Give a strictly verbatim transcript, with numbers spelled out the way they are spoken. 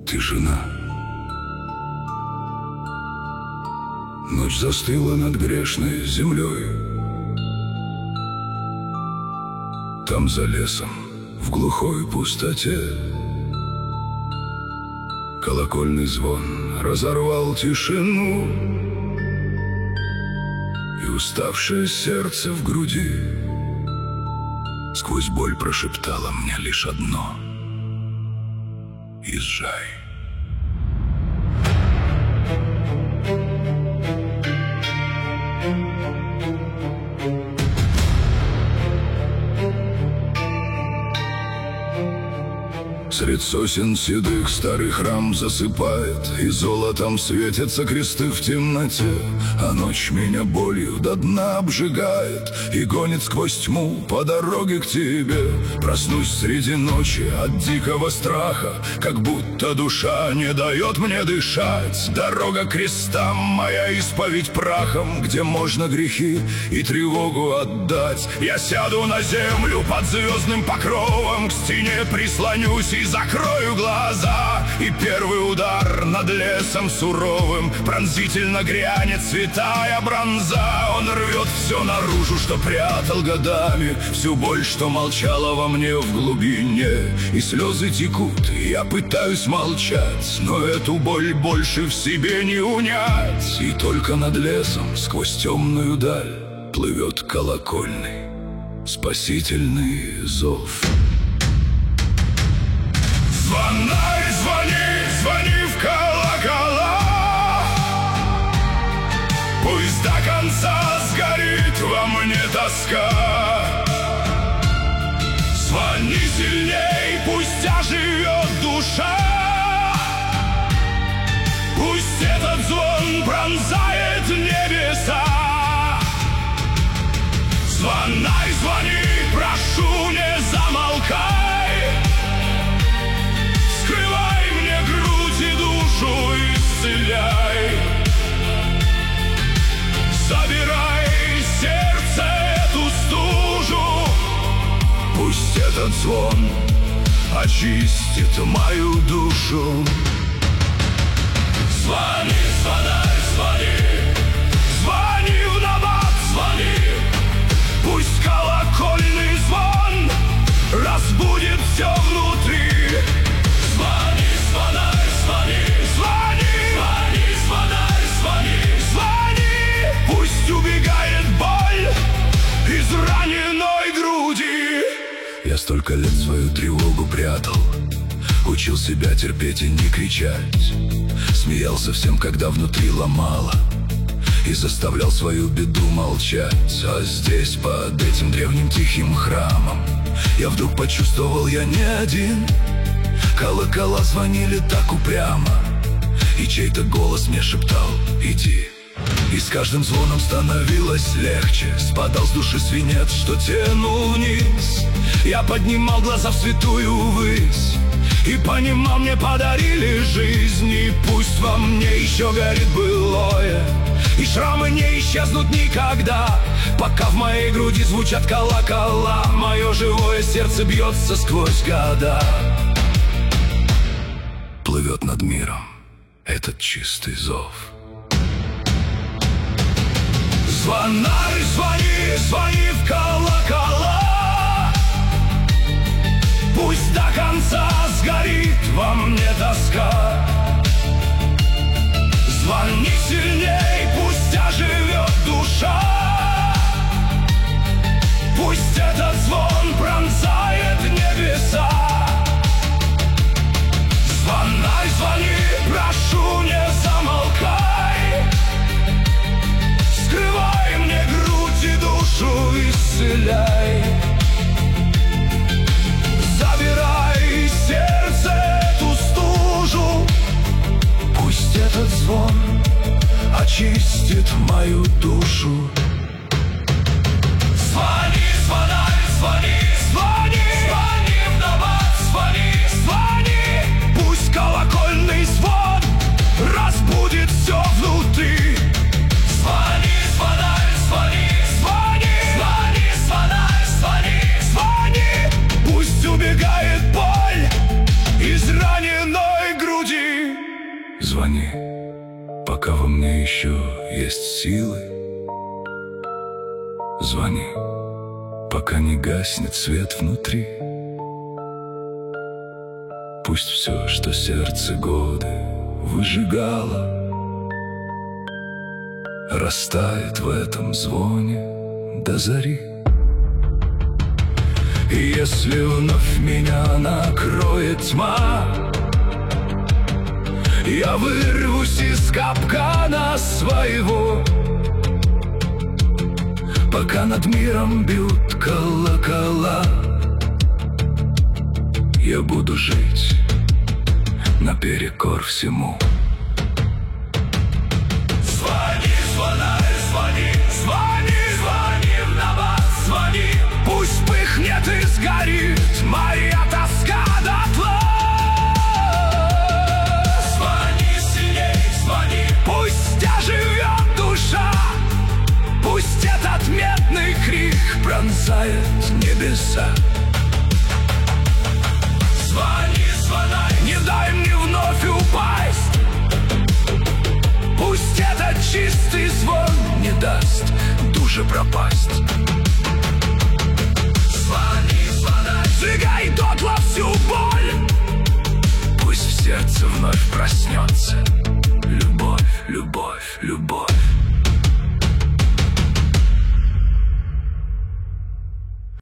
Тишина. Ночь застыла над грешной землей. Там за лесом, в глухой пустоте, колокольный звон разорвал тишину, и уставшее сердце в груди сквозь боль прошептало мне лишь одно: езжай. Средь сосен седых старый храм засыпает, и золотом светятся кресты в темноте. А ночь меня болью до дна обжигает и гонит сквозь тьму по дороге к тебе. Проснусь среди ночи от дикого страха, как будто душа не дает мне дышать. Дорога к крестам, моя исповедь прахом, где можно грехи и тревогу отдать. Я сяду на землю под звездным покровом, к стене прислонюсь и закрою глаза, и первый удар над лесом суровым пронзительно грянет святая бронза. Он рвет все наружу, что прятал годами, всю боль, что молчала во мне в глубине. И слезы текут, и я пытаюсь молчать, но эту боль больше в себе не унять. И только над лесом, сквозь темную даль, плывет колокольный спасительный зов. Звонарь, звони, звони в колокола, пусть до конца сгорит во мне тоска. Звони сильней, пусть оживет душа, пусть этот звон пронзает небеса. Звонарь, звони, прошу, не замолкай. Скрывай мне грудь и душу, исцеляй. Забирай сердце эту стужу, пусть этот звон очистит мою душу. Звони, звонарь, звони, звони в набат, звони. Пусть колокольный звон разбудит все внутри. Звони, звонарь, звони, звони, звони, звонарь, звони, звони. Пусть убегает боль из раненой груди. Я столько лет свою тревогу прятал, учил себя терпеть и не кричать, смеялся всем, когда внутри ломало, и заставлял свою беду молчать. А здесь, под этим древним тихим храмом, я вдруг почувствовал, я не один. Колокола звонили так упрямо, и чей-то голос мне шептал: иди. И с каждым звоном становилось легче, спадал с души свинец, что тянул вниз. Я поднимал глаза в святую высь и понимал, мне подарили жизнь. И пусть во мне еще горит былое, и шрамы не исчезнут никогда, пока в моей груди звучат колокола. Мое живое сердце бьется сквозь года. Плывет над миром этот чистый зов. Звонарь, звони, звони в колокола, пусть до конца сгорит во мне тоска. Звони сильней, пусть оживет душа, пусть этот звон пронзает небеса. Звонарь, звони, прошу, не замолкай. Скрывай мне грудь и душу, исцеляй. Забирай сердце эту стужу, пусть этот звон очистит мою душу. Звони, звонарь, звони, звони, звони в набат, звони, звони. Пусть колокольный звон разбудит все внутри. Звони, звонарь, звони, звони, звони, звонарь, звони, звони. Пусть убегает боль из раненой груди. Звони, пока во мне еще есть силы. Звони, пока не гаснет свет внутри. Пусть все, что сердце годы выжигало, растает в этом звоне до зари. И если вновь меня накроет тьма, я вырвусь из капкана своего. Пока над миром бьют колокола, я буду жить наперекор всему. Звони, звонарь, звони, звони, звони в набат, звони. Пусть пыхнет и сгорит моя тоска дотла. Звони сильней, звони, пусть оживет душа. Пусть этот медный крик пронзает небеса. Звони, звонарь, не дай мне вновь упасть. Пусть этот чистый звон не даст душе пропасть. Звони, звонарь, сжигай дом.